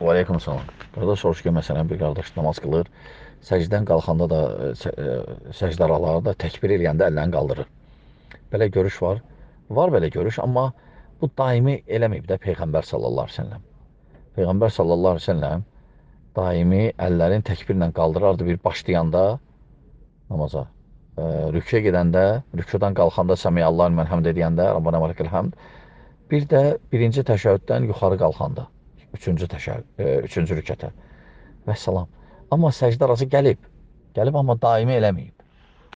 Və aleykum salam. Burada soruş ki, məsələn, bir qardaş namaz qılır, səcdən qalxanda da, səcdə araları da təkbir eləyəndə əllərini qaldırır. Belə görüş var. Var belə görüş, amma bu daimi eləməyib də Peyğəmbər sallallahu əleyhi və səlləm. Peyğəmbər sallallahu əleyhi və səlləm daimi əllərini təkbirlə qaldırardı bir başlayanda namaza. Rüküyə gedəndə, rüküdən qalxanda Səmiyallahu limen həmd edəndə, Rabbana və ləkəl həmd. Bir də birinci təşəhhüddən yuxarı qalxanda, üçüncü rükətə və salam. Amma səcdə arası gəlib, amma daimi eləməyib.